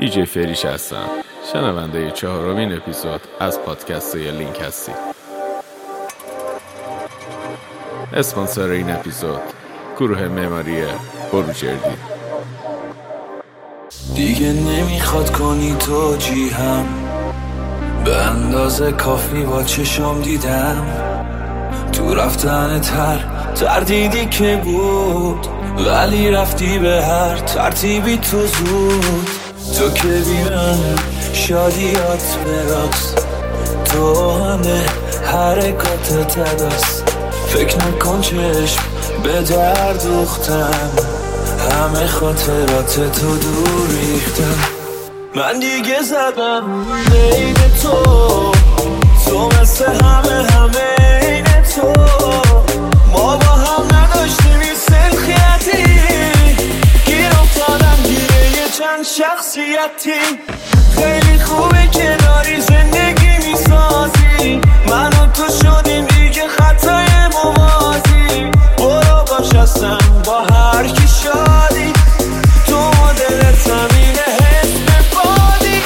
دیجی فریش هستم، شنونده 4مین اپیزود از پادکست لینک هستی. اسپانسر این اپیزود گروه معماری بروجردی. دیگه نمیخواد کنی توجیهم، به اندازه کافی با چشم دیدم تو رفتن تردیدی که بود، ولی رفتی به هر ترتیبی تو زود. تو که بی من شادیات براست، تو همه حرکات تداست. فکر نکن چشم به درد دوختم، همه خاطرات تو دور ریختم. من دیگه زدم بین تو مثل همه این تو. ما با هم نداشتیم این سلخیتی، گیر افتادم گیره یه چند شخصیتی. خیلی خوبه کناری زندگی میسازی، من و تو شدیم دیگه خطای موازی. برو باش اصلا با هر کی شادی، تو مدلت همینه حس بادی.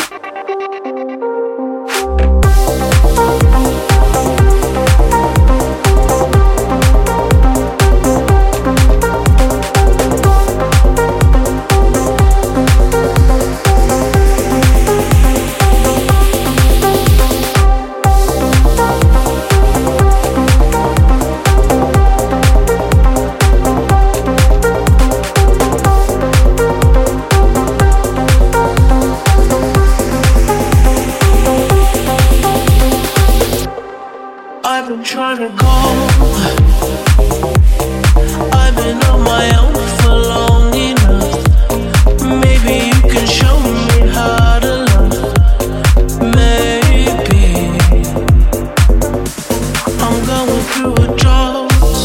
I've been trying to go, I've been on my own for long enough. Maybe you can show me how to love. Maybe I'm going through a drought.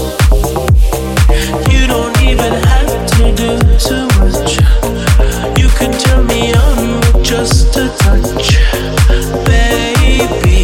You don't even have to do too much. You can turn me on with just a touch, baby.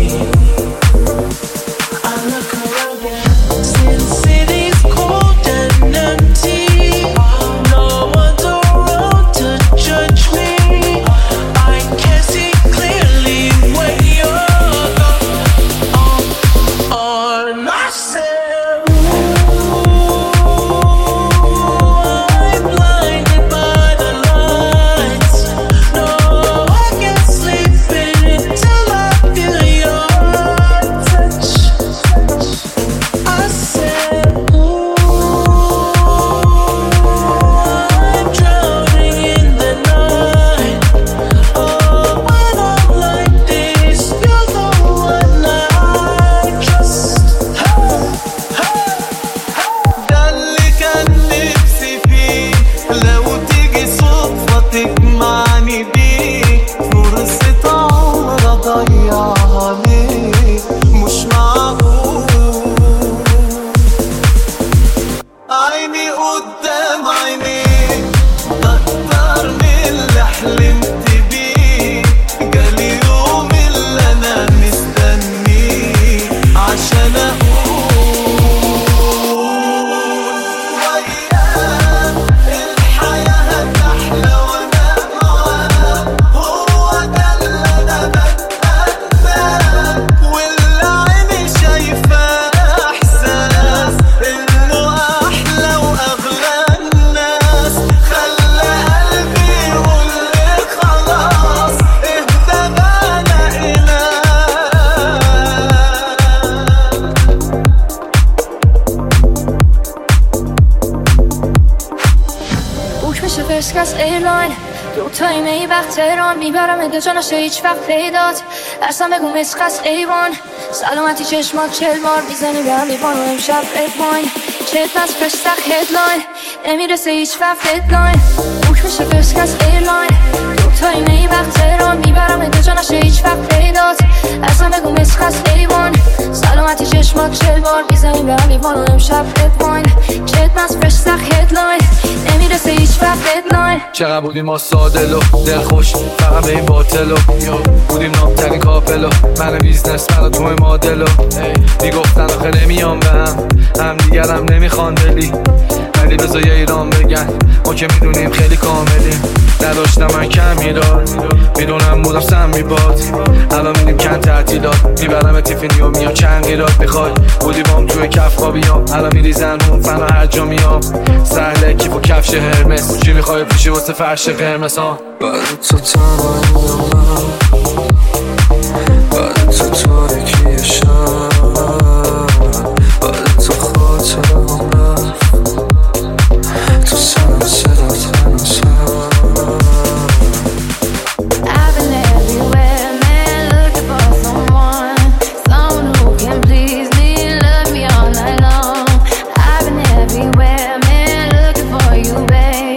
فرسکس ایرلاین دو تایم ای وقت تهران، میبرم اده جا نشه هیچ وقت پیدات. درسم بگو مسخص ایوان، سلامتی چشمات 40 بار میزنی به هم لیوان. و امشب ادواین چت از فرستخ هدلاین، نمیرسه هیچ وقت ددلاین. بوک میشه فرسکس ایرلاین دو تایم ای وقت تهران، میبرم اده جا نشه هیچ وقت پیدات. درسم بگو مسخص ایوان، سلامتی چشمات 40 بار میزنی به هم لیوان. و امشب ادواین چت از فرستخ هدلاین، نمیرسه هیچ وقت ددلاین. چقدر بودیم ما سادل و دلخوش، فقط به این باطل و بودیم نامترین کاپل و من بیزنس من و توی مادل و میگفتن آخه نمیام به هم دیگرم نمیخوان دلی، ولی بذار یه ایران بگن ما که میدونیم خیلی کاملیم. نداشتم من کم میداد، میدونم بودم سم میباد. الان میدیم کن تعطیلات، میبرم تیفینی و میام چند قیرات. میخوای بودی بام توی کف خوابیام، الان میریزن اون فنا هر جا میام. سهله کیف و کفش هرمس، چی میخوای پوشی واسه فرش قرمز ها؟ بعد تو تنهاییم من، بعد تو تاریکی شب، بعد تو خاطرم رفت، تو سرم صدات هنوز I've been everywhere, man, looking for someone who can please me, love me all night long. I've been everywhere, man, looking for you, babe,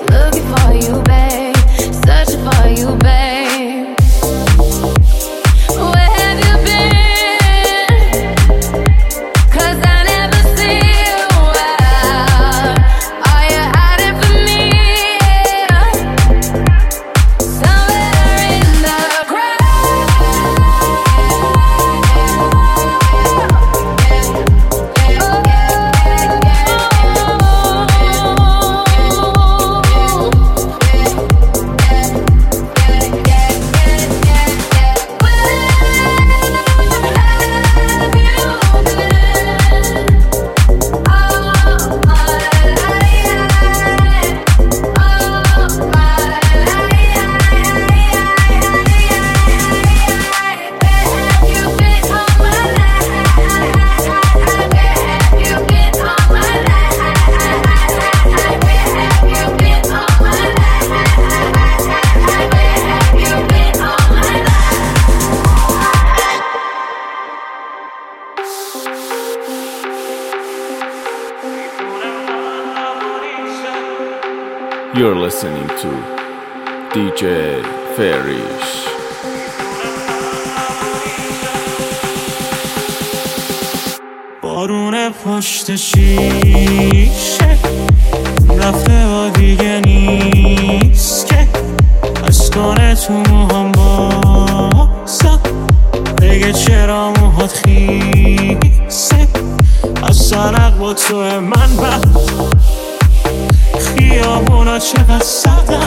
searching for you, babe. Where have you been? 'Cause I never see you out. Are you hiding from me? Somewhere in the crowd. You're listening to DJ Farish. بارون پشت شیشه رفته و دیگه نیست که از کنه تو موهام باسا بگه چرا موهات خیسه از سرق با تو من بد خیابونا چقدر سردم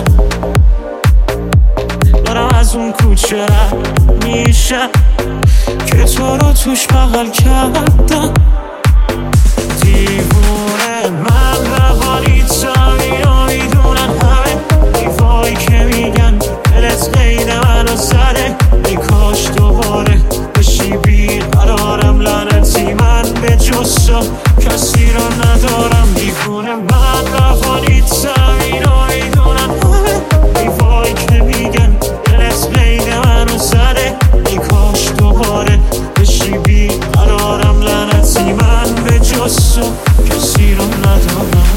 دارم از اون کوچه رد میشم که تو رو توش بغل کردم دیوونه من روانی تامی رو میدونن همه دیوایی که میگن دلت قید منو زده ای کاش دوباره بشی بیقرارم لعنتی من به جز تو کسی رو ندارم دیوونه من روانی تامی رو میدونن همه دیوایی که میگن دلت قید منو زده ای کاش دوباره بشی بیقرارم لعنتی من به جز تو کسی رو ندارم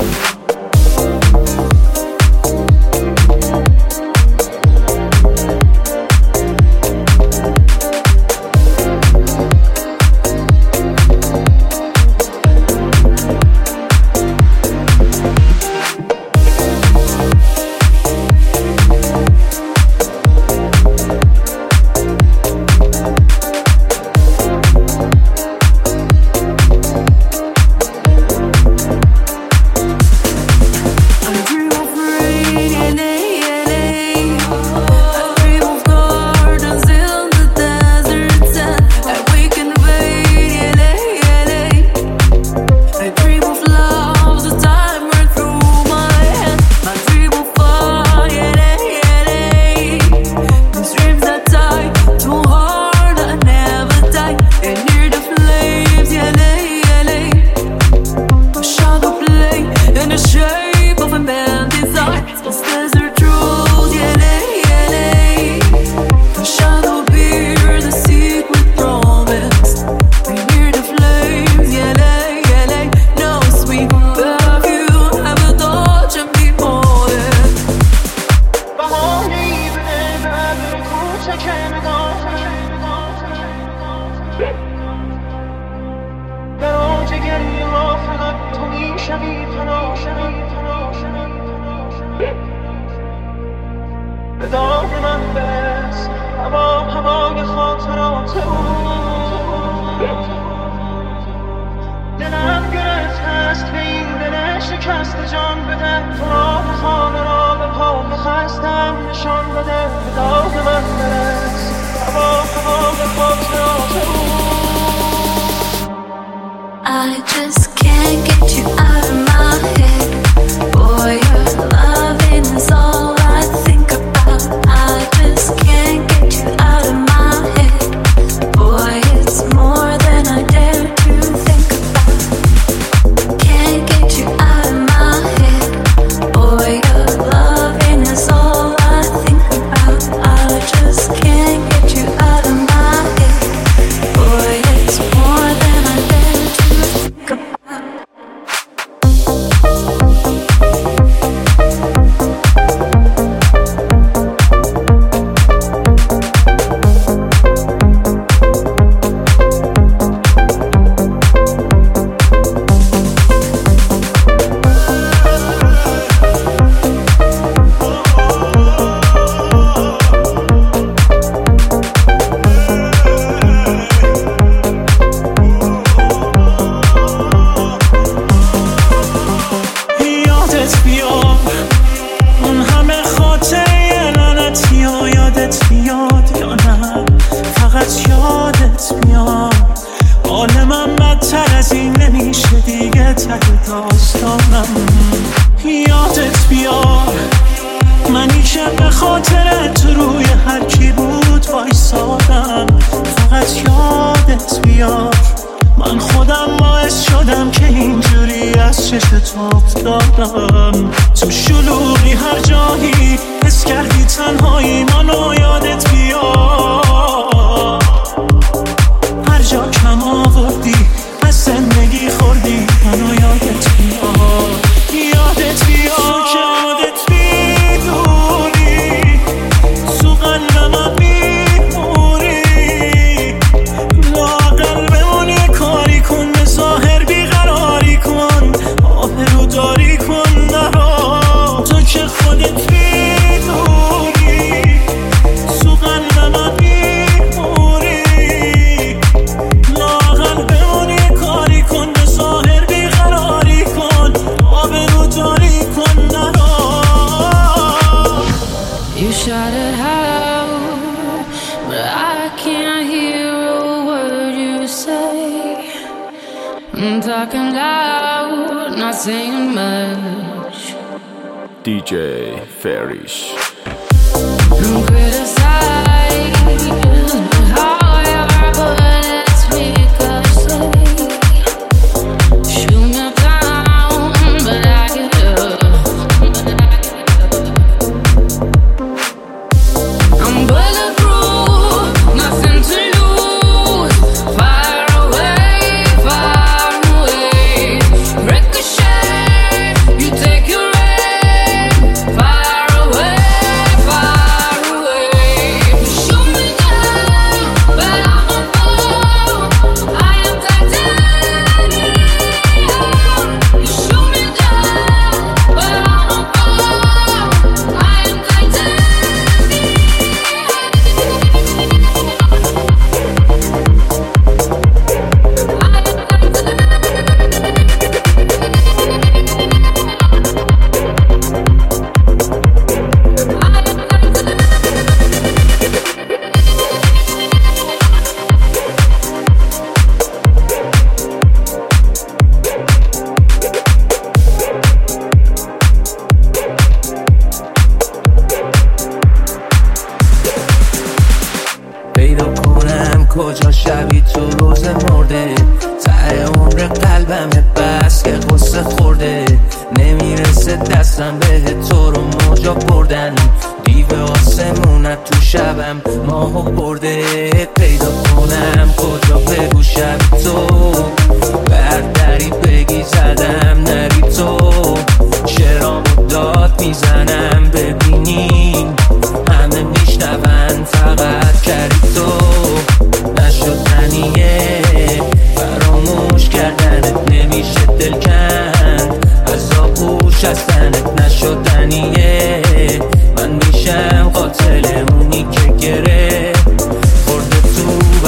دلم گرفت هست به این دل عشق شکست جان بده، تو راه خانه را به پای خستم نشان بده، به داد من برس هوا به خاطر آسمون. I just can't get you out of my head. Boy, your loving is all I think about. I just can't get you out of my head. Boy, it's more than I dare to think about. Can't get you out of my head. Boy, your loving is all I think about. I just can't get you out of my head. Boy, it's more than I dare to think about. یادت بیاد منی که به خاطرت روی هر کی بود وایسادم، فقط یادت بیاد من خودم باعث شدم که اینجوری از چشت افتادم. تو شلوغی هر جایی حس کردی تنهایی منو یادت بیاد، هر جا کم آوردی از زندگی خوردی منو یادت بیاد، یادت بیاد که یادت میدونی تو قلبم میمونی، لااقل بمونی کاری کن به ظاهر بیقراری کن، آبرو داری کن نرا، تو که خودت میدونی تو قلبم میمونی، لااقل بمونی کاری کن به ظاهر بیقراری کن، آبرو داری کن نرا. You shout it out, but I can't hear a word you say. I'm talking loud, not saying much. DJ Farish. I'm criticizing how you're good speak or say. Shoot me down, but I get up. I'm bulletproof, nothing to lose. Far away, far away. Ricochet, you take your aim. Far away, far away. You shoot me down, but I won't fall. I am titanium. You shoot me down, but I won't fall. I am titanium. پیدا کنم کجا شبی تو روز مرده، ته عمر قلبمه بس که قصه خورده، نمیرسه دستم به تو رو موجا بردن، دیو آسمونت تو شبم ماهو برده. پیدا کنم کجا بگو شبی تو برداری بگی زدم نری تو، شعرامو داد میزنم ببینی همه میشنون فقط کردی تو، نشدنیه فراموش کردنت نمیشه دل کند از آغوش از تنت، نشدنیه من میشم قاتل اونی که گره خورده تو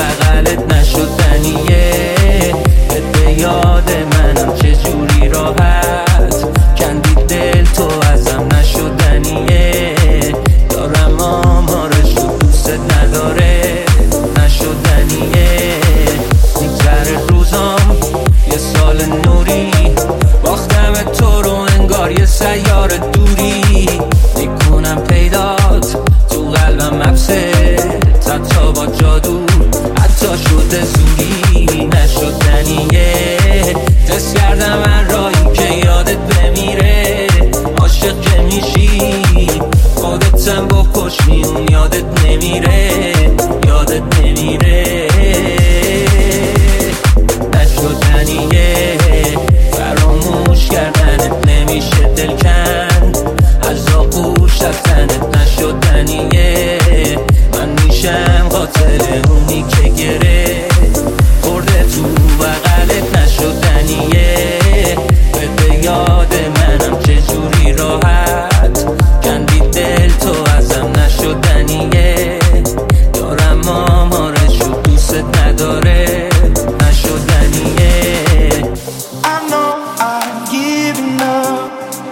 شستنت نشدنیه. من میشم قاتل اونی که گره خورده تو بغلت نشدنیه. به یاد منم چجوری راحت کندی دل تو ازم نشدنیه. دارم آمارشو دوست نداره نشدنیه. I know I've given up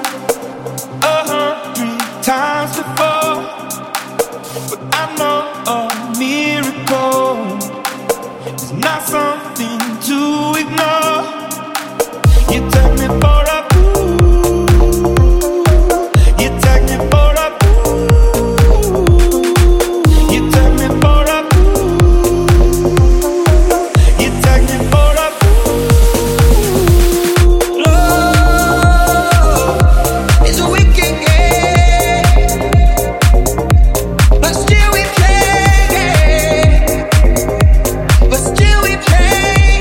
100 times before, but I know a miracle is not something to ignore. You take me for a fool, you take me for a fool, you take me for a fool, you take me for a fool. Love is a wicked game, but still we play, but still we play.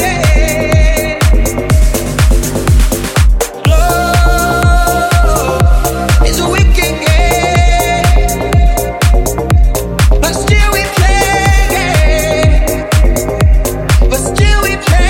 Love is a wicked game, but still we play, but still we play.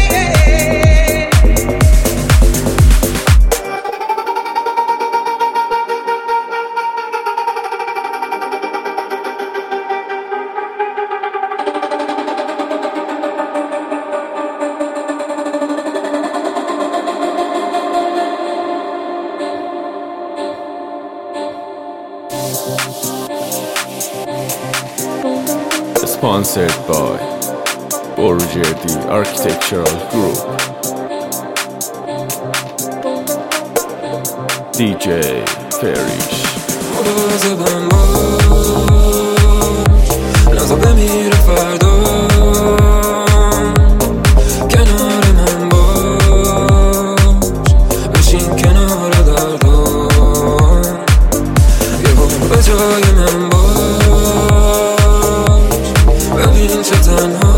Sponsored by Borgerdi Architectural Group. DJ Farish. مواظبم باش نزا بمیره فردا کنار من باش بشین کنار دردان یه بار به جای من باش ببین چه تنها